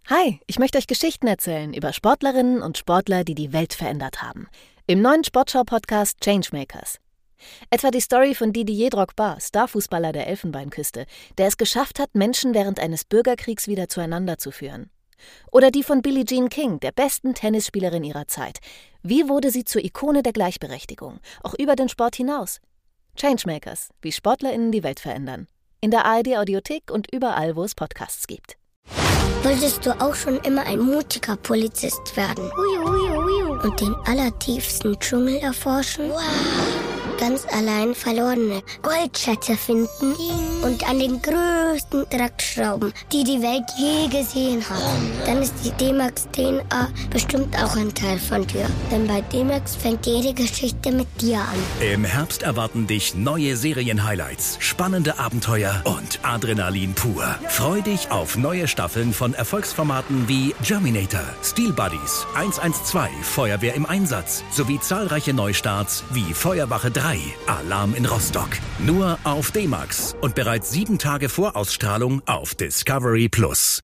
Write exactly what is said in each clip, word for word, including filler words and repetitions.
Hi, ich möchte euch Geschichten erzählen über Sportlerinnen und Sportler, die die Welt verändert haben. Im neuen Sportschau-Podcast Changemakers. Etwa die Story von Didier Drogba, Starfußballer der Elfenbeinküste, der es geschafft hat, Menschen während eines Bürgerkriegs wieder zueinander zu führen. Oder die von Billie Jean King, der besten Tennisspielerin ihrer Zeit. Wie wurde sie zur Ikone der Gleichberechtigung, auch über den Sport hinaus? Changemakers, wie SportlerInnen die Welt verändern. In der A R D-Audiothek und überall, wo es Podcasts gibt. Wolltest du auch schon immer ein mutiger Polizist werden? Ui, ui, ui. Und den allertiefsten Dschungel erforschen? Wow. Ganz allein verlorene Goldschätze finden und an den größten Draht schrauben, die die Welt je gesehen hat. Dann ist die D-Max D N A bestimmt auch ein Teil von dir. Denn bei D-Max fängt jede Geschichte mit dir an. Im Herbst erwarten dich neue Serien-Highlights, spannende Abenteuer und Adrenalin pur. Freu dich auf neue Staffeln von Erfolgsformaten wie Germinator, Steel Buddies, eins eins zwei, Feuerwehr im Einsatz sowie zahlreiche Neustarts wie Feuerwache drei, Alarm in Rostock. Nur auf D-Max und bereits sieben Tage vor Ausstrahlung auf Discovery Plus.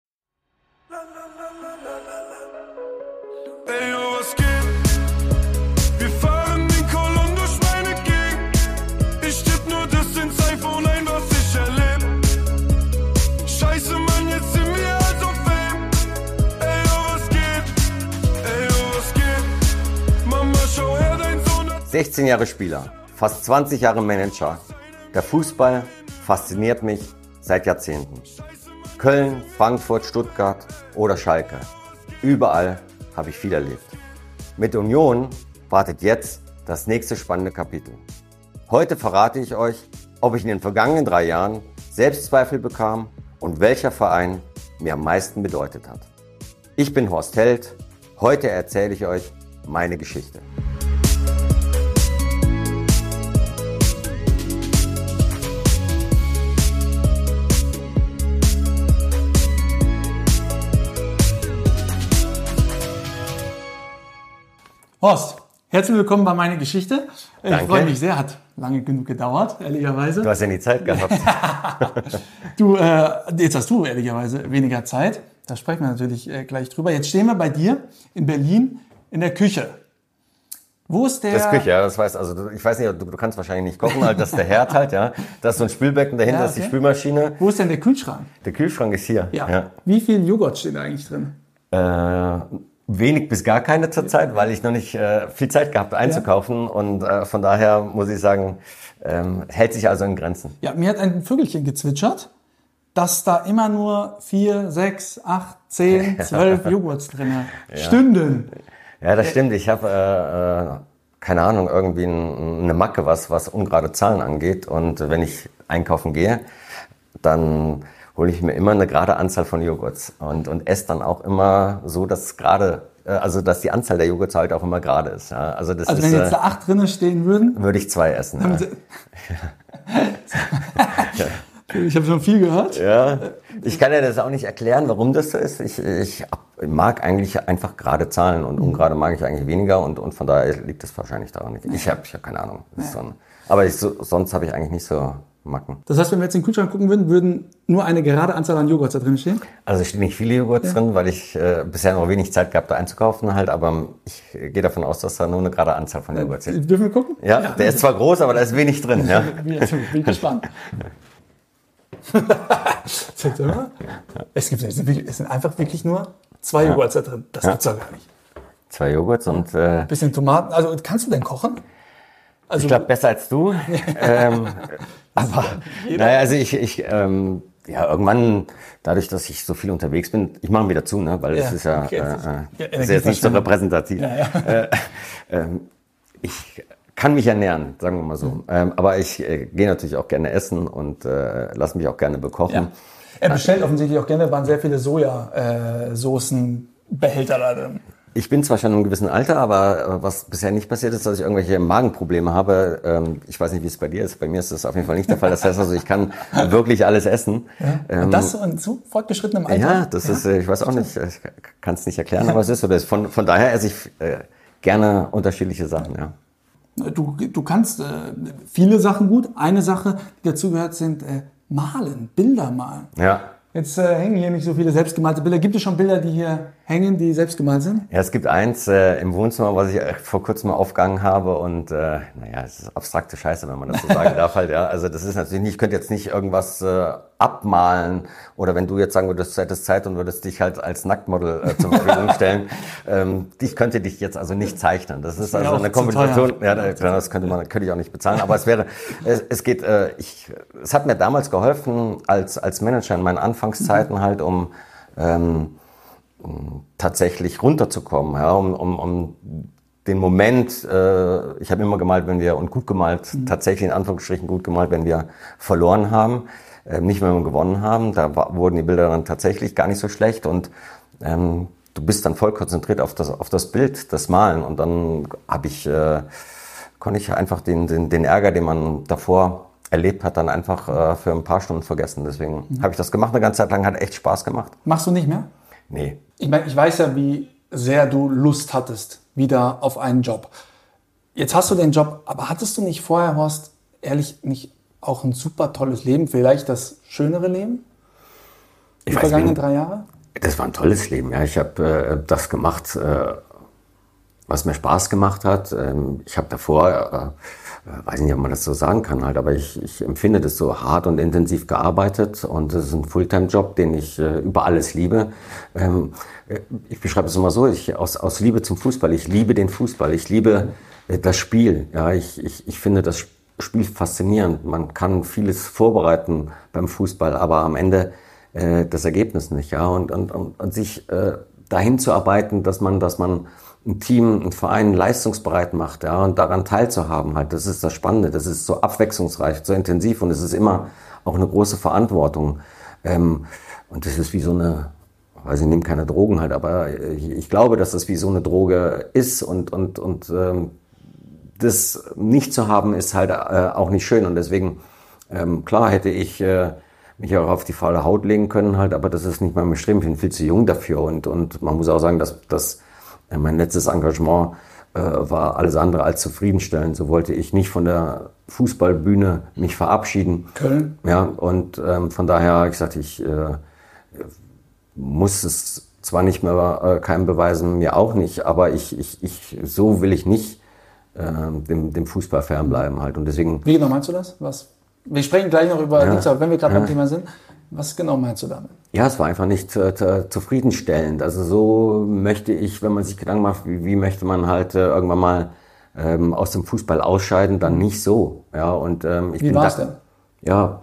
Ey, yo, was geht? Wir fahren den Kolon durch meine Gegend. Ich tipp nur das ins iPhone ein, was ich erleb. Scheiße, Mann, jetzt sind wir also Fame. Ey, yo, was geht? Ey, yo, was geht? Mama, schau her, dein Sohn hat... sechzehn Jahre Spieler, fast zwanzig Jahre Manager. Der Fußball fasziniert mich seit Jahrzehnten. Köln, Frankfurt, Stuttgart oder Schalke. Überall habe ich viel erlebt. Mit Union wartet jetzt das nächste spannende Kapitel. Heute verrate ich euch, ob ich in den vergangenen drei Jahren Selbstzweifel bekam und welcher Verein mir am meisten bedeutet hat. Ich bin Horst Held. Heute erzähle ich euch meine Geschichte. Horst, herzlich willkommen bei meiner Geschichte. Ich Danke. freue mich sehr, hat lange genug gedauert, ehrlicherweise. Du hast ja nie Zeit gehabt. du, äh, jetzt hast du ehrlicherweise weniger Zeit. Da sprechen wir natürlich äh, gleich drüber. Jetzt stehen wir bei dir in Berlin in der Küche. Wo ist der... Das ist Küche, ja, das weiß, also ich weiß nicht, du, du kannst wahrscheinlich nicht kochen, halt, das ist der Herd halt, ja. Das ist so ein Spülbecken, dahinter Ja, okay. ist die Spülmaschine. Wo ist denn der Kühlschrank? Der Kühlschrank ist hier. Ja. ja. Wie viel Joghurt steht da eigentlich drin? Äh, wenig bis gar keine zurzeit, weil ich noch nicht äh, viel Zeit gehabt habe einzukaufen. Ja. Und äh, von daher muss ich sagen, ähm, hält sich also in Grenzen. Ja, mir hat ein Vögelchen gezwitschert, dass da immer nur vier, sechs, acht, zehn, zwölf Joghurts drin ja. stünden. Ja, das stimmt. Ich habe, äh, äh, keine Ahnung, irgendwie ein, eine Macke, was, was ungerade Zahlen angeht. Und wenn ich einkaufen gehe, dann hole ich mir immer eine gerade Anzahl von Joghurts und, und esse dann auch immer so, dass gerade, äh, also dass die Anzahl der Joghurts halt auch immer gerade ist. Ja. Also, das also ist, wenn jetzt da acht drinne stehen würden? Würde ich zwei essen. Ja. ja. Ich habe schon viel gehört. Ja, ich kann ja das auch nicht erklären, warum das so ist. Ich, ich mag eigentlich einfach gerade Zahlen und ungerade mag ich eigentlich weniger und, und von daher liegt das wahrscheinlich daran nicht. Ich habe ich hab keine Ahnung. Das ist so ein, aber ich, so, sonst habe ich eigentlich nicht so Macken. Das heißt, wenn wir jetzt in den Kühlschrank gucken würden, würden nur eine gerade Anzahl an Joghurts da drin stehen? Also es stehen nicht viele Joghurts ja. drin, weil ich äh, bisher noch wenig Zeit gehabt habe, einzukaufen halt, aber ich gehe davon aus, dass da nur eine gerade Anzahl von Joghurts sind. Dürfen wir gucken? Ja, ja, der ist zwar groß, aber da ist wenig drin. Ja. Bin ich gespannt. es, gibt, es, sind wirklich, es sind einfach wirklich nur zwei Joghurts da drin. Das ja. gibt's doch gar nicht. Zwei Joghurts und... Äh, Ein bisschen Tomaten. Also kannst du denn kochen? Also, ich glaube, besser als du. ähm, aber, naja, also ich, ich ähm, ja, irgendwann, dadurch, dass ich so viel unterwegs bin, ich mache ihn wieder zu, ne, weil es ja, ist ja, okay, äh, ja ist jetzt nicht so repräsentativ. Ja, ja. Äh, äh, ich kann mich ernähren, sagen wir mal so. Mhm. Ähm, aber ich äh, gehe natürlich auch gerne essen und äh, lasse mich auch gerne bekochen. Ja. Er bestellt offensichtlich auch gerne, waren sehr viele Sojasoßenbehälter da drin. Ich bin zwar schon in einem gewissen Alter, aber was bisher nicht passiert ist, dass ich irgendwelche Magenprobleme habe. Ich weiß nicht, wie es bei dir ist. Bei mir ist das auf jeden Fall nicht der Fall. Das heißt also, ich kann wirklich alles essen. Ja. Und das so in so fortgeschrittenem Alter? Ja, das ja. ist, ich weiß auch nicht, ich kann es nicht erklären, aber es ist so. Von, von daher esse ich gerne unterschiedliche Sachen, ja. Du, du kannst äh, viele Sachen gut. Eine Sache, die dazugehört, sind äh, Malen, Bilder malen. Ja. Jetzt äh, hängen hier nicht so viele selbstgemalte Bilder. Gibt es schon Bilder, die hier hängen, die selbstgemalt sind? Ja, es gibt eins äh, im Wohnzimmer, was ich äh, vor kurzem mal aufgegangen habe und äh, naja, es ist abstrakte Scheiße, wenn man das so sagen darf halt, ja. Also das ist natürlich nicht, ich könnte jetzt nicht irgendwas äh, abmalen oder wenn du jetzt sagen würdest, du hättest Zeit und würdest dich halt als Nacktmodel äh, zur Verfügung stellen, ähm, ich könnte dich jetzt also nicht zeichnen. Das ist also eine Kombination, ja, das könnte man, könnte ich auch nicht bezahlen, aber es wäre, es, es geht, äh, ich, es hat mir damals geholfen als als Manager in meinen Anfangszeiten halt, um ähm, tatsächlich runterzukommen, ja, um, um, um den Moment, äh, ich habe immer gemalt, wenn wir, und gut gemalt, mhm. tatsächlich in Anführungsstrichen gut gemalt, wenn wir verloren haben, äh, nicht wenn wir gewonnen haben, da war, wurden die Bilder dann tatsächlich gar nicht so schlecht und ähm, du bist dann voll konzentriert auf das, auf das Bild, das Malen und dann habe ich, äh, konnte ich einfach den, den, den Ärger, den man davor erlebt hat, dann einfach äh, für ein paar Stunden vergessen. Deswegen mhm. habe ich das gemacht, eine ganze Zeit lang, hat echt Spaß gemacht. Machst du nicht mehr? Nee. Ich meine, ich weiß ja, wie sehr du Lust hattest, wieder auf einen Job. Jetzt hast du den Job, aber hattest du nicht vorher, Horst, ehrlich, nicht auch ein super tolles Leben? Vielleicht das schönere Leben? Die ich vergangenen weiß, drei Jahre? Das war ein tolles Leben, ja. Ich habe äh, das gemacht, äh, was mir Spaß gemacht hat. Ähm, ich habe davor, äh, weiß nicht, ob man das so sagen kann halt, aber ich, ich empfinde das so hart und intensiv gearbeitet und das ist ein Fulltime-Job, den ich äh, über alles liebe. Ähm, ich beschreibe es immer so, ich, aus, aus Liebe zum Fußball, ich liebe den Fußball, ich liebe äh, das Spiel, ja, ich, ich, ich finde das Spiel faszinierend. Man kann vieles vorbereiten beim Fußball, aber am Ende äh, das Ergebnis nicht, ja, und, und, und, und sich äh, dahin zu arbeiten, dass man, dass man ein Team, ein Verein leistungsbereit macht, ja, und daran teilzuhaben halt, das ist das Spannende, das ist so abwechslungsreich, so intensiv und es ist immer auch eine große Verantwortung. Ähm, und das ist wie so eine, weiß ich, nehme keine Drogen halt, aber ich, ich glaube, dass das wie so eine Droge ist und, und, und ähm, das nicht zu haben ist halt äh, auch nicht schön und deswegen, ähm, klar hätte ich äh, mich auch auf die faule Haut legen können halt, aber das ist nicht mein Bestreben, ich bin viel zu jung dafür und, und man muss auch sagen, dass, dass mein letztes Engagement äh, war alles andere als zufriedenstellend. So wollte ich nicht von der Fußballbühne mich verabschieden. Köln? Ja, und ähm, von daher habe ich gesagt, ich äh, muss es zwar nicht mehr äh, keinem beweisen, mir auch nicht, aber ich, ich, ich so will ich nicht äh, dem, dem Fußball fernbleiben halt. Und deswegen. Wie genau meinst du das? Was? Wir sprechen gleich noch über, ja, wenn wir gerade ja. beim Thema sind. Was genau meinst du damit? Ja, es war einfach nicht äh, zufriedenstellend. Also so möchte ich, wenn man sich Gedanken macht, wie, wie möchte man halt äh, irgendwann mal ähm, aus dem Fußball ausscheiden, dann nicht so. Ja, und, ähm, ich wie war es denn? Ja,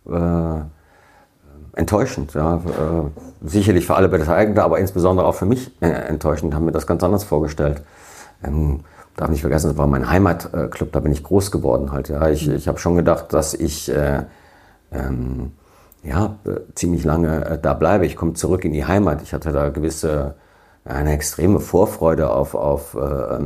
äh, enttäuschend. Ja, äh, sicherlich für alle Beteiligten, aber insbesondere auch für mich äh, enttäuschend. Haben wir das ganz anders vorgestellt. Ähm, darf nicht vergessen, das war mein Heimatclub, da bin ich groß geworden halt. Ja, ich, ich habe schon gedacht, dass ich äh, ähm, ja, ziemlich lange äh, da bleibe. Ich komme zurück in die Heimat. Ich hatte da gewisse, eine extreme Vorfreude auf, auf äh,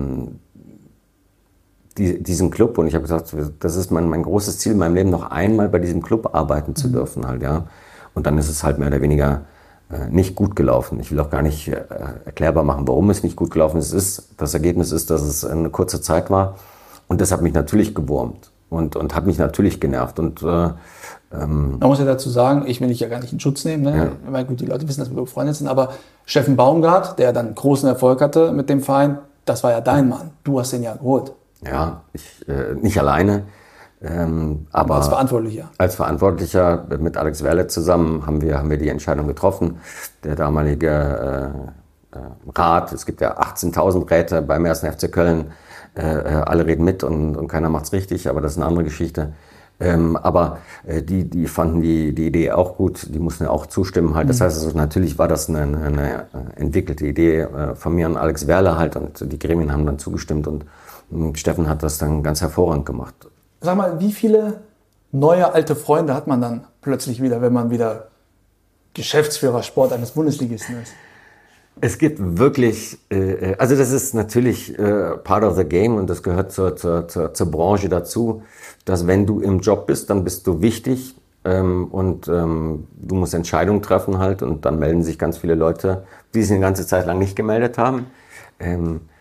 die, diesen Club. Und ich habe gesagt, das ist mein, mein großes Ziel in meinem Leben, noch einmal bei diesem Club arbeiten zu dürfen halt, ja. Und dann ist es halt mehr oder weniger äh, nicht gut gelaufen. Ich will auch gar nicht äh, erklärbar machen, warum es nicht gut gelaufen ist. Es ist. Das Ergebnis ist, dass es eine kurze Zeit war. Und das hat mich natürlich gewurmt und, und hat mich natürlich genervt. Und äh, Man muss ja dazu sagen, ich will dich ja gar nicht in Schutz nehmen, ne? Ja. Weil gut, die Leute wissen, dass wir befreundet sind, aber Steffen Baumgart, der dann großen Erfolg hatte mit dem Verein, das war ja dein Mann. Du hast den ja geholt. Ja, ich, äh, nicht alleine, ähm, aber als Verantwortlicher. Als Verantwortlicher mit Alex Werle zusammen haben wir, haben wir die Entscheidung getroffen. Der damalige äh, äh, Rat, es gibt ja achtzehntausend Räte beim ersten F C Köln, äh, alle reden mit und, und keiner macht's richtig, aber das ist eine andere Geschichte. Ähm, aber äh, die, die fanden die, die Idee auch gut, die mussten ja auch zustimmen halt. Das heißt, also, natürlich war das eine, eine entwickelte Idee äh, von mir und Alex Werle halt und die Gremien haben dann zugestimmt und, und Steffen hat das dann ganz hervorragend gemacht. Sag mal, wie viele neue alte Freunde hat man dann plötzlich wieder, wenn man wieder Geschäftsführer Sport eines Bundesligisten ist? Es gibt wirklich, äh, also das ist natürlich äh, part of the game und das gehört zur, zur, zur, zur Branche dazu, dass wenn du im Job bist, dann bist du wichtig ähm, und ähm, du musst Entscheidungen treffen halt und dann melden sich ganz viele Leute, die sich eine ganze Zeit lang nicht gemeldet haben. Ähm,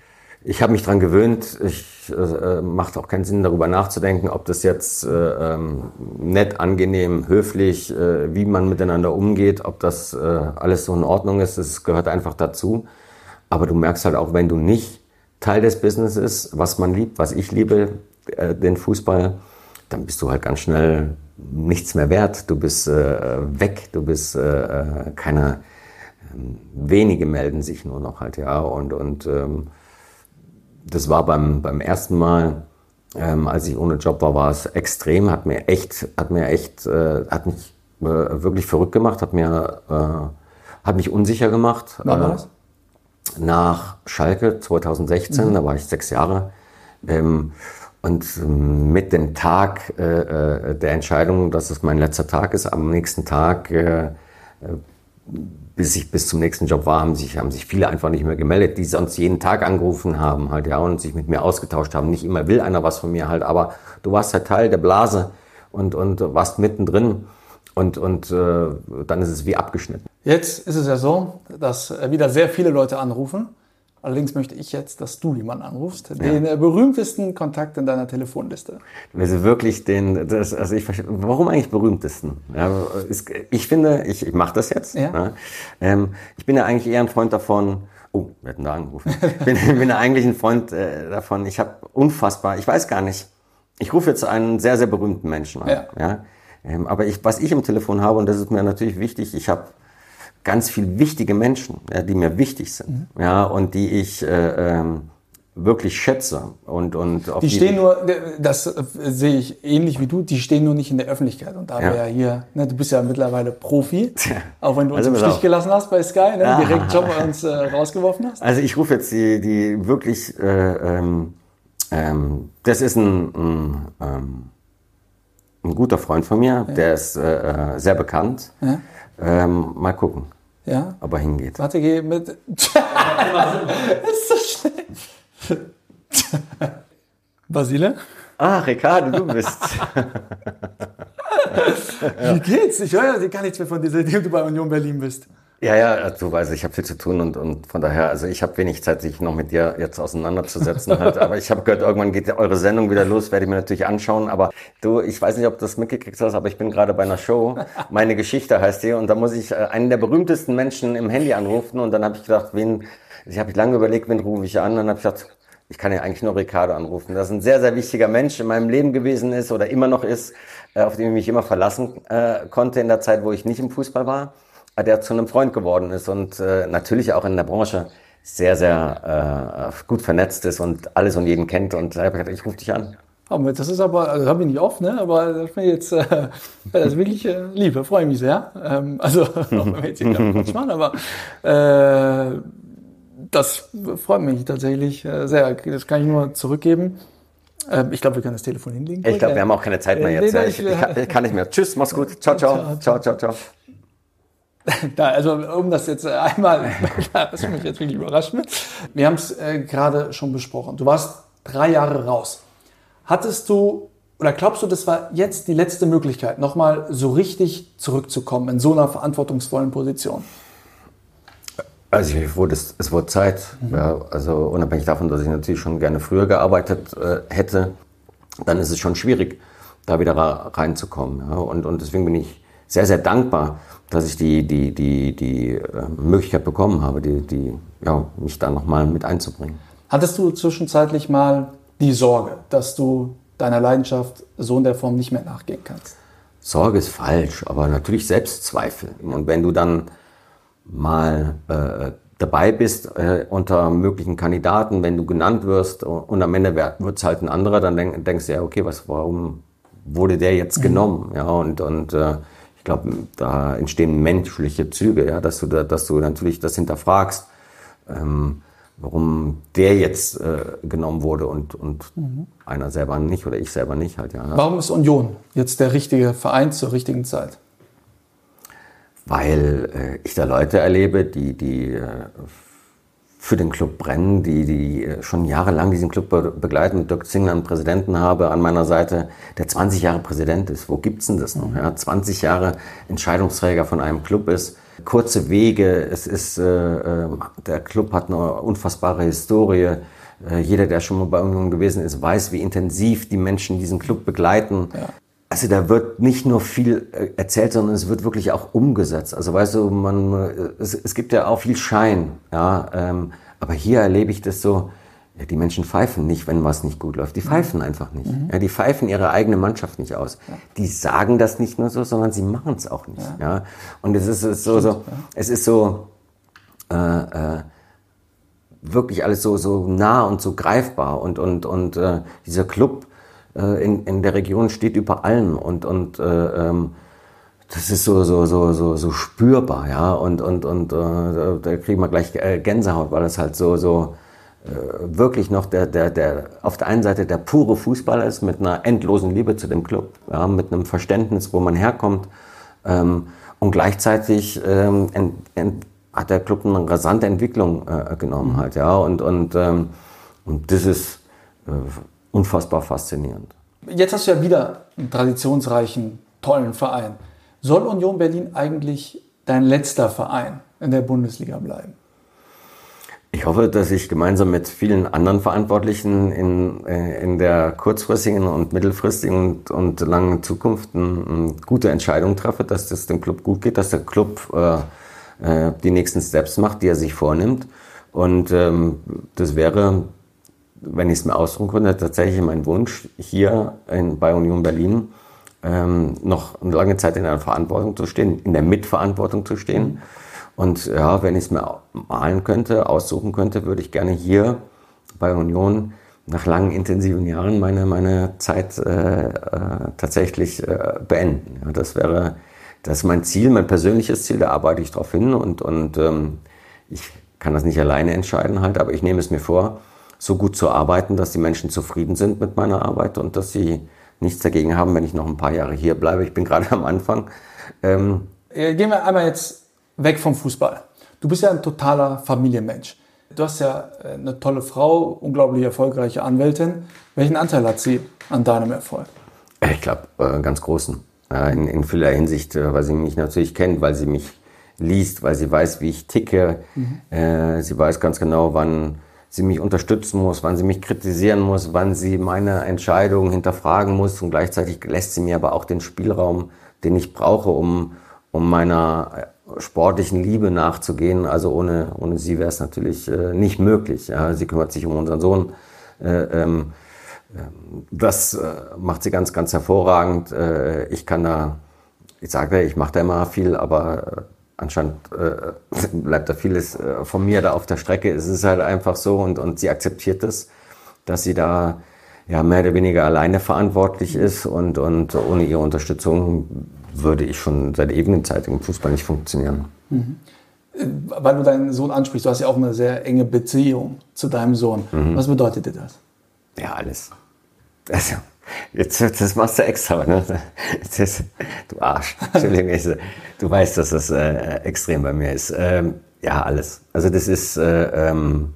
Ich habe mich dran gewöhnt. Ich äh, macht auch keinen Sinn, darüber nachzudenken, ob das jetzt äh, ähm, nett, angenehm, höflich, äh, wie man miteinander umgeht, ob das äh, alles so in Ordnung ist. Das gehört einfach dazu. Aber du merkst halt auch, wenn du nicht Teil des Businesses, was man liebt, was ich liebe, äh, den Fußball, dann bist du halt ganz schnell nichts mehr wert. Du bist äh, weg. Du bist äh, keine. Äh, wenige melden sich nur noch halt, ja. Und und ähm, das war beim, beim ersten Mal, ähm, als ich ohne Job war, war es extrem, hat mir echt, hat mir echt, äh, hat mich äh, wirklich verrückt gemacht, hat mir, äh, hat mich unsicher gemacht. Wann war das? Äh, nach Schalke zweitausendsechzehn, mhm. Da war ich sechs Jahre. Ähm, und ähm, mit dem Tag äh, der Entscheidung, dass es mein letzter Tag ist, am nächsten Tag, äh, bis ich bis zum nächsten Job war, haben sich, haben sich viele einfach nicht mehr gemeldet, die sonst jeden Tag angerufen haben halt, ja, und sich mit mir ausgetauscht haben. Nicht immer will einer was von mir halt, aber du warst halt Teil der Blase und, und warst mittendrin und, und äh, dann ist es wie abgeschnitten. Jetzt ist es ja so, dass wieder sehr viele Leute anrufen. Allerdings möchte ich jetzt, dass du jemanden anrufst, den ja. berühmtesten Kontakt in deiner Telefonliste. Also wirklich den, das, also ich verstehe, warum eigentlich berühmtesten? Ja, ist, ich finde, ich, ich mache das jetzt. Ja. Ja, ähm, ich bin ja eigentlich eher ein Freund davon. Oh, wir hätten da angerufen. Ich bin, bin ja eigentlich ein Freund äh, davon. Ich habe unfassbar, ich weiß gar nicht. Ich rufe jetzt einen sehr, sehr berühmten Menschen an. Ja. Ja, ähm, aber ich, was ich im Telefon habe, und das ist mir natürlich wichtig, ich habe ganz viele wichtige Menschen, ja, die mir wichtig sind, mhm. ja, und die ich äh, ähm, wirklich schätze. Und, und auf die stehen die, nur, das äh, sehe ich ähnlich wie du, die stehen nur nicht in der Öffentlichkeit. Und da ja. wir ja hier, ne, du bist ja mittlerweile Profi, auch wenn du uns also, im Stich auf. gelassen hast bei Sky, ne, ja. direkt Job bei uns äh, rausgeworfen hast. Also ich rufe jetzt die, die wirklich, äh, ähm, ähm, das ist ein, ein, ähm, ein guter Freund von mir, ja. der ist äh, sehr bekannt. Ja. Ähm, mal gucken. Ja. Ob er hingeht. Warte, geh mit. Das ist so schnell. Basile? Ah, Ricardo, du bist. ja. Wie geht's? Ich höre ja gar nichts mehr von dir, seitdem du bei Union Berlin bist. Ja, ja, du weißt, ich habe viel zu tun und, und von daher, also ich habe wenig Zeit, sich noch mit dir jetzt auseinanderzusetzen. halt. Aber ich habe gehört, irgendwann geht eure Sendung wieder los, werde ich mir natürlich anschauen. Aber du, ich weiß nicht, ob du das mitgekriegt hast, aber ich bin gerade bei einer Show. Meine Geschichte heißt die und da muss ich einen der berühmtesten Menschen im Handy anrufen und dann habe ich gedacht, wen, ich habe lange überlegt, wen rufe ich an und dann habe ich gedacht, ich kann ja eigentlich nur Ricardo anrufen. Das ist ein sehr, sehr wichtiger Mensch in meinem Leben gewesen ist oder immer noch ist, auf den ich mich immer verlassen äh, konnte in der Zeit, wo ich nicht im Fußball war. Der zu einem Freund geworden ist und äh, natürlich auch in der Branche sehr, sehr äh, gut vernetzt ist und alles und jeden kennt. Und da habe ich gesagt, ich rufe dich an. Aber das ist aber, also das habe ich nicht oft, ne? Aber das ist mir jetzt äh, das ist wirklich äh, lieb, da freue ich mich sehr. Ähm, also, auch wenn wir jetzt hier Quatsch machen, aber äh, das freut mich tatsächlich äh, sehr. Das kann ich nur zurückgeben. Äh, ich glaube, wir können das Telefon hinlegen. Ich glaube, wir haben auch keine Zeit mehr jetzt. Ich, ich, kann, ich kann nicht mehr. Tschüss, mach's gut. Ciao, ciao. Ciao, ciao, ciao. Da, also um das jetzt einmal, das mich jetzt wirklich überrascht wird. Wir haben es äh, gerade schon besprochen. Du warst drei Jahre raus. Hattest du, oder glaubst du, das war jetzt die letzte Möglichkeit, nochmal so richtig zurückzukommen in so einer verantwortungsvollen Position? Also ich wurde, es, es wurde Zeit. Mhm. Ja, also unabhängig davon, dass ich natürlich schon gerne früher gearbeitet äh, hätte, dann ist es schon schwierig, da wieder reinzukommen. Ja, und, und deswegen bin ich sehr, sehr dankbar, dass ich die, die, die, die äh, Möglichkeit bekommen habe, die, die, ja, mich da nochmal mit einzubringen. Hattest du zwischenzeitlich mal die Sorge, dass du deiner Leidenschaft so in der Form nicht mehr nachgehen kannst? Sorge ist falsch, aber natürlich Selbstzweifel. Und wenn du dann mal äh, dabei bist äh, unter möglichen Kandidaten, wenn du genannt wirst und am Ende wird es halt ein anderer, dann denk, denkst du ja, okay, was, warum wurde der jetzt genommen? Mhm. Ja, und, und äh, ich glaube, da entstehen menschliche Züge, ja, dass du da, dass du natürlich das hinterfragst, ähm, warum der jetzt äh, genommen wurde und, und mhm. einer selber nicht oder ich selber nicht halt, ja. Warum ist Union jetzt der richtige Verein zur richtigen Zeit? Weil äh, ich da Leute erlebe, die, die äh, für den Club brennen, die, die schon jahrelang diesen Club be- begleiten. Mit Dirk Zingler einen Präsidenten habe an meiner Seite, der zwanzig Jahre Präsident ist. Wo gibt's denn das noch? Ja, zwanzig Jahre Entscheidungsträger von einem Club ist. Kurze Wege, es ist, äh, der Club hat eine unfassbare Historie. Äh, jeder, der schon mal bei Union gewesen ist, weiß, wie intensiv die Menschen diesen Club begleiten. Ja. Also da wird nicht nur viel erzählt, sondern es wird wirklich auch umgesetzt. Also weißt du, man, es, es gibt ja auch viel Schein, ja, ähm, aber hier erlebe ich das so, ja, die Menschen pfeifen nicht, wenn was nicht gut läuft. Die pfeifen einfach nicht. Mhm. Ja, die pfeifen ihre eigene Mannschaft nicht aus. Ja. Die sagen das nicht nur so, sondern sie machen es auch nicht. Ja. Ja. Und es ist, es ist so, so, es ist so äh, äh, wirklich alles so so nah und so greifbar und und und äh, dieser Club In, in der Region steht über allem und und äh, ähm, das ist so so so so so spürbar, ja, und und und äh, da kriegen wir gleich Gänsehaut, weil das halt so so äh, wirklich noch der der der auf der einen Seite der pure Fußballer ist mit einer endlosen Liebe zu dem Club, ja, mit einem Verständnis, wo man herkommt, ähm, und gleichzeitig ähm, ent, ent, hat der Club eine rasante Entwicklung äh, genommen mhm. halt, ja, und und ähm, und das ist äh, unfassbar faszinierend. Jetzt hast du ja wieder einen traditionsreichen, tollen Verein. Soll Union Berlin eigentlich dein letzter Verein in der Bundesliga bleiben? Ich hoffe, dass ich gemeinsam mit vielen anderen Verantwortlichen in, in der kurzfristigen und mittelfristigen und, und langen Zukunft eine, eine gute Entscheidung treffe, dass das dem Club gut geht, dass der Club äh, die nächsten Steps macht, die er sich vornimmt. Und ähm, das wäre, wenn ich es mir ausdrücken könnte, tatsächlich mein Wunsch, hier in, bei Union Berlin ähm, noch eine lange Zeit in der Verantwortung zu stehen, in der Mitverantwortung zu stehen. Mhm. Und ja, wenn ich es mir malen könnte, aussuchen könnte, würde ich gerne hier bei Union nach langen, intensiven Jahren meine, meine Zeit äh, äh, tatsächlich äh, beenden. Ja, das wäre das ist mein Ziel, mein persönliches Ziel, da arbeite ich drauf hin und, und ähm, ich kann das nicht alleine entscheiden halt, aber ich nehme es mir vor, so gut zu arbeiten, dass die Menschen zufrieden sind mit meiner Arbeit und dass sie nichts dagegen haben, wenn ich noch ein paar Jahre hier bleibe. Ich bin gerade am Anfang. Ähm Gehen wir einmal jetzt weg vom Fußball. Du bist ja ein totaler Familienmensch. Du hast ja eine tolle Frau, unglaublich erfolgreiche Anwältin. Welchen Anteil hat sie an deinem Erfolg? Ich glaube, äh, ganz großen. Äh, in, in vieler Hinsicht, äh, weil sie mich natürlich kennt, weil sie mich liest, weil sie weiß, wie ich ticke. Mhm. Äh, sie weiß ganz genau, wann sie mich unterstützen muss, wann sie mich kritisieren muss, wann sie meine Entscheidungen hinterfragen muss. Und gleichzeitig lässt sie mir aber auch den Spielraum, den ich brauche, um, um meiner sportlichen Liebe nachzugehen. Also ohne, ohne sie wäre es natürlich äh, nicht möglich. Ja. Sie kümmert sich um unseren Sohn. Äh, ähm, das äh, macht sie ganz, ganz hervorragend. Äh, ich kann da, ich sage, ich mache da immer viel, aber äh, anscheinend äh, bleibt da vieles äh, von mir da auf der Strecke. Es ist halt einfach so und, und sie akzeptiert es, dass sie da ja mehr oder weniger alleine verantwortlich ist und, und ohne ihre Unterstützung würde ich schon seit ewigen Zeit im Fußball nicht funktionieren. Mhm. Weil du deinen Sohn ansprichst, du hast ja auch eine sehr enge Beziehung zu deinem Sohn. Mhm. Was bedeutet dir das? Ja, alles. Also, jetzt, das machst du extra, ne? Das, du Arsch. Entschuldigung, du weißt, dass das äh, extrem bei mir ist. Ähm, ja, alles. Also das ist, äh, ähm,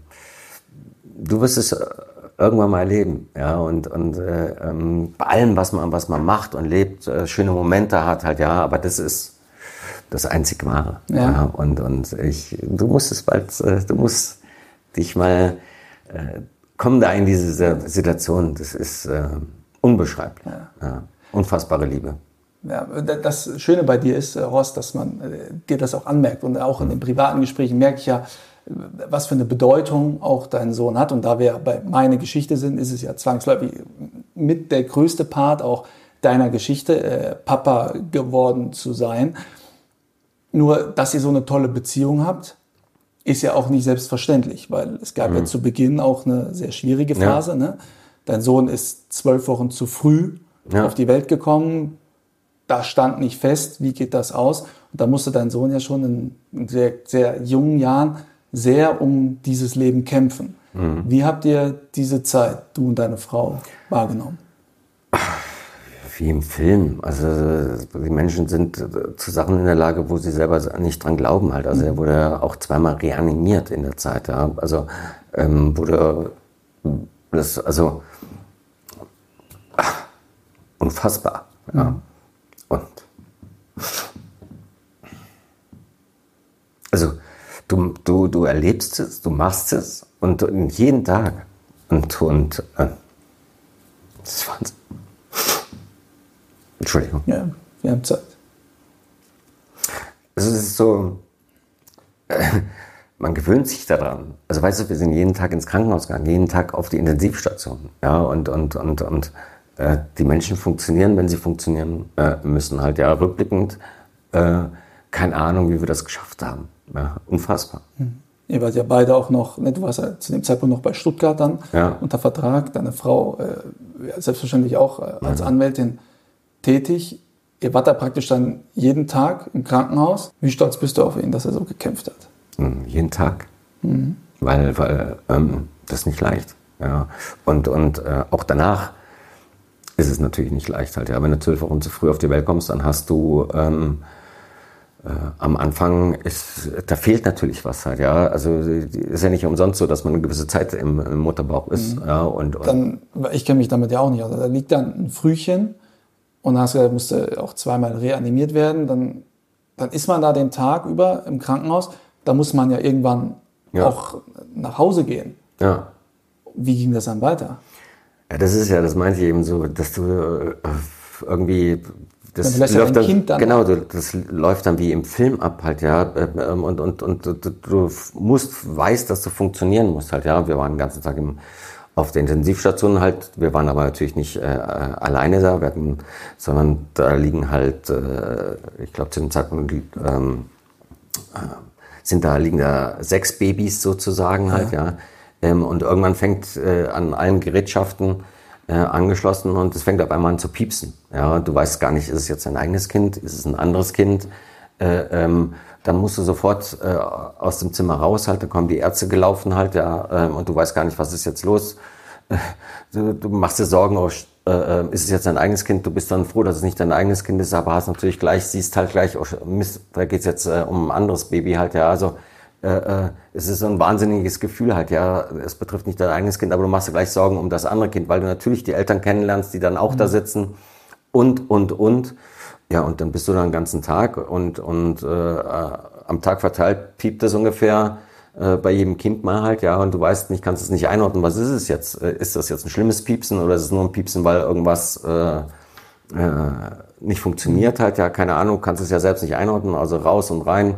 du wirst es irgendwann mal erleben, ja, und, und äh, ähm, bei allem, was man, was man macht und lebt, äh, schöne Momente hat halt, ja, aber das ist das einzig Wahre. Ja. Ja, und, und ich, du musst es bald, äh, du musst dich mal, äh, komm da in diese Situation, das ist äh, unbeschreiblich, ja. Ja, unfassbare Liebe. Ja, das Schöne bei dir ist, Horst, dass man äh, dir das auch anmerkt und auch in den privaten Gesprächen merke ich ja, was für eine Bedeutung auch dein Sohn hat. Und da wir bei meine Geschichte sind, ist es ja zwangsläufig mit der größte Part auch deiner Geschichte, äh, Papa geworden zu sein. Nur, dass ihr so eine tolle Beziehung habt, ist ja auch nicht selbstverständlich, weil es gab mhm. ja zu Beginn auch eine sehr schwierige Phase. Ja. Ne? Dein Sohn ist zwölf Wochen zu früh ja. auf die Welt gekommen. Da stand nicht fest, wie geht das aus. Und da musste dein Sohn ja schon in sehr, sehr jungen Jahren sehr um dieses Leben kämpfen. Mhm. Wie habt ihr diese Zeit, du und deine Frau, wahrgenommen? Wie im Film. Also die Menschen sind zu Sachen in der Lage, wo sie selber nicht dran glauben halt. Also er wurde auch zweimal reanimiert in der Zeit. Ja. Also ähm, wurde das also ach, unfassbar. Ja. Mhm. Und also du, du, du erlebst es, du machst es und jeden Tag Und, und äh, das ist Wahnsinn. Entschuldigung. Ja, wir haben Zeit. Also es ist so, äh, man gewöhnt sich daran. Also weißt du, wir sind jeden Tag ins Krankenhaus gegangen, jeden Tag auf die Intensivstation. Ja, und, und, und, und äh, die Menschen funktionieren, wenn sie funktionieren äh, müssen. Halt, ja, rückblickend, äh, keine Ahnung, wie wir das geschafft haben. Ja, unfassbar. Mhm. Ihr wart ja beide auch noch, ne, du warst ja zu dem Zeitpunkt noch bei Stuttgart dann ja. unter Vertrag, deine Frau äh, selbstverständlich auch äh, als ja. Anwältin tätig. Ihr wart da praktisch dann jeden Tag im Krankenhaus. Wie stolz bist du auf ihn, dass er so gekämpft hat? Mhm, jeden Tag, mhm. weil, weil ähm, das ist nicht leicht. Ja. Und, und äh, auch danach ist es natürlich nicht leicht. Halt, ja. Wenn du zwölf Wochen zu früh auf die Welt kommst, dann hast du... Ähm, Äh, am Anfang ist, da fehlt natürlich was halt, ja. Also ist ja nicht umsonst so, dass man eine gewisse Zeit im, im Mutterbauch ist. Mhm. Ja, und, und dann, ich kenne mich damit ja auch nicht aus. Da liegt dann ein Frühchen und dann hast du gesagt, musste auch zweimal reanimiert werden. Dann, dann ist man da den Tag über im Krankenhaus. Da muss man ja irgendwann ja. auch nach Hause gehen. Ja. Wie ging das dann weiter? Ja, das ist ja, das meinte ich eben so, dass du äh, irgendwie Das ja, läuft ja dann, kind dann genau, das läuft dann wie im Film ab halt, ja, und, und, und, und du musst, weißt, dass du funktionieren musst halt, ja. Wir waren den ganzen Tag im, auf der Intensivstation halt, wir waren aber natürlich nicht äh, alleine da, wir hatten, sondern da liegen halt, äh, ich glaube zu dem Zeitpunkt ähm, äh, sind da, liegen da sechs Babys sozusagen halt, ja, ja. Ähm, und irgendwann fängt äh, an allen Gerätschaften Äh, angeschlossen und es fängt auf einmal an zu piepsen. Ja, du weißt gar nicht, ist es jetzt ein eigenes Kind, ist es ein anderes Kind? Äh, ähm, dann musst du sofort äh, aus dem Zimmer raus, halt, da kommen die Ärzte gelaufen halt, ja, äh, und du weißt gar nicht, was ist jetzt los. Äh, du, du machst dir Sorgen, oh, äh, ist es jetzt dein eigenes Kind? Du bist dann froh, dass es nicht dein eigenes Kind ist, aber hast natürlich gleich, siehst halt gleich, oh, Mist, da geht's jetzt äh, um ein anderes Baby halt, ja, also Äh, es ist so ein wahnsinniges Gefühl halt, ja, es betrifft nicht dein eigenes Kind, aber du machst dir gleich Sorgen um das andere Kind, weil du natürlich die Eltern kennenlernst, die dann auch mhm. da sitzen und, und, und. Ja, und dann bist du da den ganzen Tag und, und äh, am Tag verteilt piept es ungefähr äh, bei jedem Kind mal halt, ja, und du weißt nicht, kannst es nicht einordnen, was ist es jetzt? Ist das jetzt ein schlimmes Piepsen oder ist es nur ein Piepsen, weil irgendwas äh, äh, nicht funktioniert halt, ja, keine Ahnung, kannst es ja selbst nicht einordnen, also raus und rein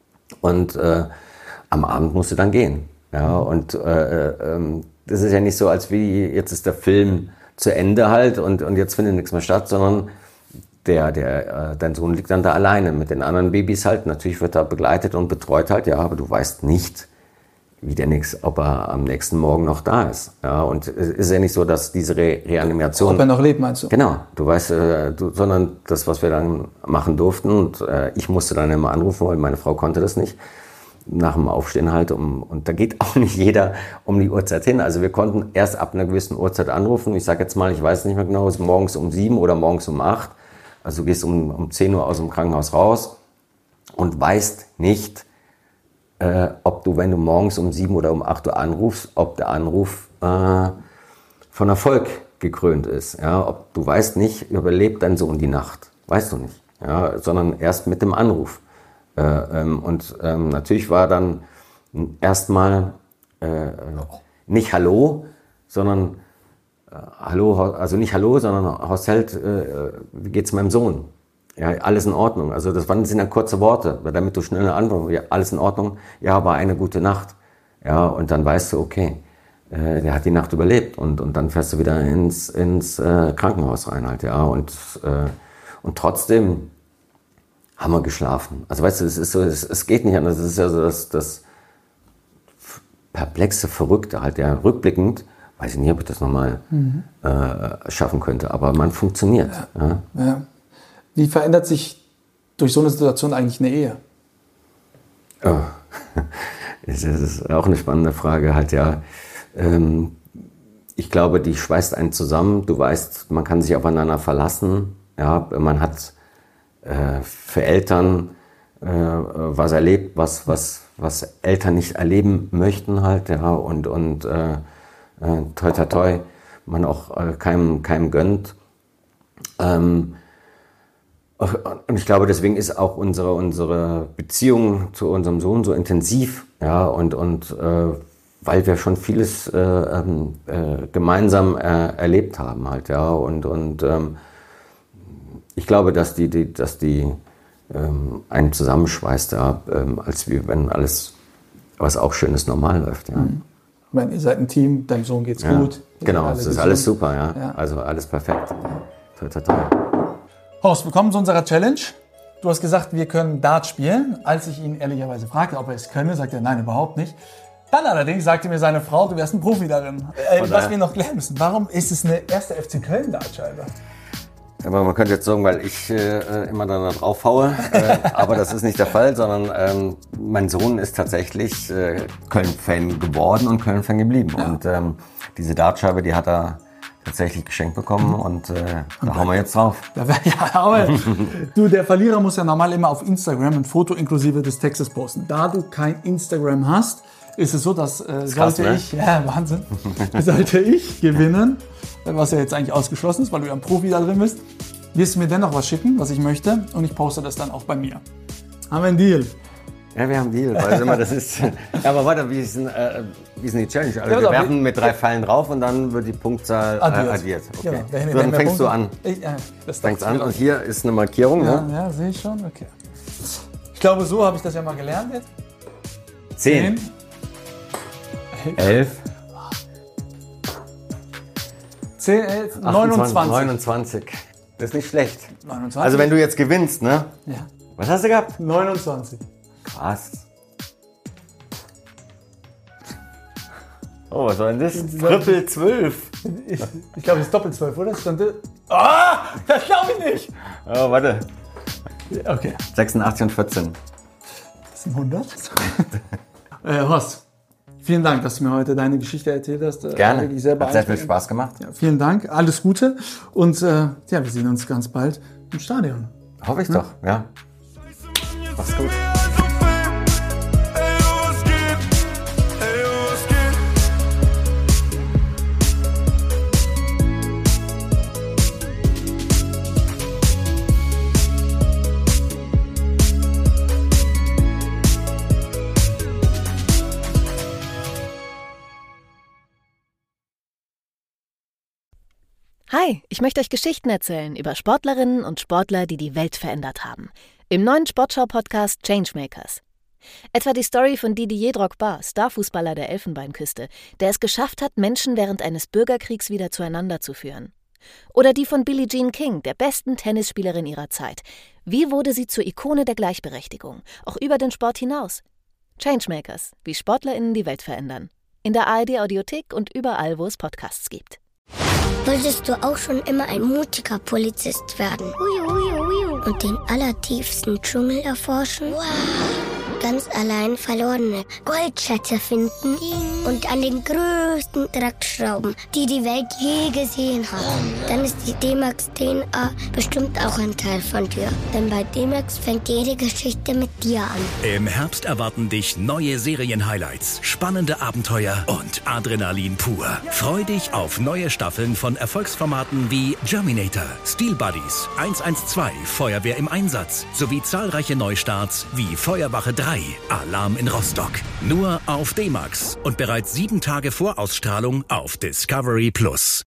und äh, am Abend musst du dann gehen. Ja, und äh, äh, das ist ja nicht so, als wie jetzt ist der Film zu Ende halt und, und jetzt findet nichts mehr statt, sondern der, der, äh, dein Sohn liegt dann da alleine mit den anderen Babys halt. Natürlich wird er begleitet und betreut halt, ja, aber du weißt nicht, wie der nix, ob er am nächsten Morgen noch da ist. Ja, und es ist ja nicht so, dass diese Re Reanimation... Ob er noch lebt, meinst du? Genau, du weißt, äh, du, sondern das, was wir dann machen durften und äh, ich musste dann immer anrufen, weil meine Frau konnte das nicht. Nach dem Aufstehen halt, um, und da geht auch nicht jeder um die Uhrzeit hin. Also wir konnten erst ab einer gewissen Uhrzeit anrufen. Ich sage jetzt mal, ich weiß nicht mehr genau, es ist morgens um sieben oder morgens um acht. Also du gehst um, um zehn Uhr aus dem Krankenhaus raus und weißt nicht, äh, ob du, wenn du morgens um sieben oder um acht Uhr anrufst, ob der Anruf äh, von Erfolg gekrönt ist. Ja, ob du weißt nicht, überlebt dein Sohn die Nacht. Weißt du nicht. Ja, sondern erst mit dem Anruf. Äh, ähm, und ähm, natürlich war dann erstmal äh, nicht Hallo, sondern äh, Hallo, also nicht Hallo, sondern Horst Held, äh, wie geht's meinem Sohn? Ja, alles in Ordnung. Also das waren, sind dann kurze Worte, damit du schnell eine Antwort, ja, alles in Ordnung, ja, war eine gute Nacht. Ja, und dann weißt du, okay, äh, der hat die Nacht überlebt und, und dann fährst du wieder ins, ins äh, Krankenhaus rein halt, ja, und, äh, und trotzdem haben wir geschlafen. Also weißt du, es ist so, es, es geht nicht anders. Es ist ja so das, das perplexe, Verrückte halt, ja, rückblickend, weiß ich nicht, ob ich das nochmal mhm. äh, schaffen könnte, aber man funktioniert. Ja. Ja. Ja. Wie verändert sich durch so eine Situation eigentlich eine Ehe? Oh. Das ist auch eine spannende Frage halt, ja. Ähm, ich glaube, die schweißt einen zusammen. Du weißt, man kann sich aufeinander verlassen. Ja, man hat für Eltern äh, was erlebt, was, was, was Eltern nicht erleben möchten halt, ja, und, und äh, äh, toi, toi, toi, man auch äh, keinem, keinem gönnt. Ähm, und ich glaube, deswegen ist auch unsere, unsere Beziehung zu unserem Sohn so intensiv, ja, und, und äh, weil wir schon vieles äh, äh, gemeinsam äh, erlebt haben halt, ja. Und, und ähm, ich glaube, dass die, die, dass die ähm, einen zusammenschweißt, ja, ähm, als wie wenn alles, was auch schön ist, normal läuft. Ja. Mhm. Ich meine, ihr seid ein Team, deinem Sohn geht's Ja, gut. genau, es ist gesund. alles super, ja. Ja. Also alles perfekt. Toll, toll, toll. Horst, willkommen zu unserer Challenge. Du hast gesagt, wir können Dart spielen. Als ich ihn ehrlicherweise fragte, ob er es könne, sagte er, nein, überhaupt nicht. Dann allerdings sagte mir seine Frau, du wärst ein Profi darin. Äh, was daher- wir noch klären müssen, warum ist es eine erste F C Köln Dartscheibe? Aber man könnte jetzt sagen, weil ich äh, immer da drauf haue, äh, aber das ist nicht der Fall, sondern ähm, mein Sohn ist tatsächlich äh, Köln-Fan geworden und Köln-Fan geblieben. Ja. Und ähm, diese Dartscheibe, die hat er tatsächlich geschenkt bekommen und äh, da hauen wir jetzt drauf. Da wär, ja, aber du, der Verlierer muss ja normal immer auf Instagram ein Foto inklusive des Textes posten. Da du kein Instagram hast, ist es so, dass äh, krass, sollte ne? ich, ja Wahnsinn, sollte ich gewinnen, was ja jetzt eigentlich ausgeschlossen ist, weil du ja ein Profi da drin bist, wirst du mir dennoch was schicken, was ich möchte, und ich poste das dann auch bei mir. Haben wir einen Deal? Ja, wir haben Deal, weil immer das ist. Ja, aber warte, wie ist denn, äh, wie ist denn die Challenge? Also Ja, wir doch, werfen mit drei Pfeilen drauf und dann wird die Punktzahl Addiert. äh, addiert. Okay. Genau. Wer- So, wer dann mehr fängst du Punkte- an. Ich, ja, das Fängst dachte an ich mir und hier ist eine Markierung. doch. Ja, Ne? ja, sehe ich schon, okay. Ich glaube, so habe ich das ja mal gelernt jetzt. Zehn, elf, zehn, elf, neunundzwanzig. neunundzwanzig. neunundzwanzig. Das ist nicht schlecht. neunundzwanzig. Also wenn du jetzt gewinnst, ne? Ja, Was hast du gehabt? neunundzwanzig. Krass. Oh, was war denn das? Triple zwölf. Ich, ich glaube, es ist doppelt zwölf, oder? Stand, ah, das glaube ich nicht. Oh, warte. Okay, sechsundachtzig und vierzehn. das sind hundert. äh, Horst, vielen Dank, dass du mir heute deine Geschichte erzählt hast. Äh, Gerne. Wirklich sehr Hat sehr viel beeindruckend. Spaß gemacht. Ja, vielen Dank, alles Gute. Und äh, ja, wir sehen uns ganz bald im Stadion. Hoffe ich doch, ja. Mach's gut. Ey, oh, was geht? Ey, oh, was geht? Hi, ich möchte euch Geschichten erzählen über Sportlerinnen und Sportler, die die Welt verändert haben. Im neuen Sportschau-Podcast Changemakers. Etwa die Story von Didier Drogba, Starfußballer der Elfenbeinküste, der es geschafft hat, Menschen während eines Bürgerkriegs wieder zueinander zu führen. Oder die von Billie Jean King, der besten Tennisspielerin ihrer Zeit. Wie wurde sie zur Ikone der Gleichberechtigung, auch über den Sport hinaus? Changemakers, wie SportlerInnen die Welt verändern. In der A R D-Audiothek und überall, wo es Podcasts gibt. Wolltest du auch schon immer ein mutiger Polizist werden? Ui, ui, ui. Und den allertiefsten Dschungel erforschen? Wow. Ganz allein verlorene Goldschätze finden und an den größten Dreck schrauben, die die Welt je gesehen hat. Dann ist die D-Max D N A bestimmt auch ein Teil von dir. Denn bei D-Max fängt jede Geschichte mit dir an. Im Herbst erwarten dich neue Serien-Highlights, spannende Abenteuer und Adrenalin pur. Freu dich auf neue Staffeln von Erfolgsformaten wie Germinator, Steel Buddies, eins eins zwei, Feuerwehr im Einsatz sowie zahlreiche Neustarts wie Feuerwache drei, Alarm in Rostock. Nur auf D-Max und bereits sieben Tage vor Ausstrahlung auf Discovery Plus.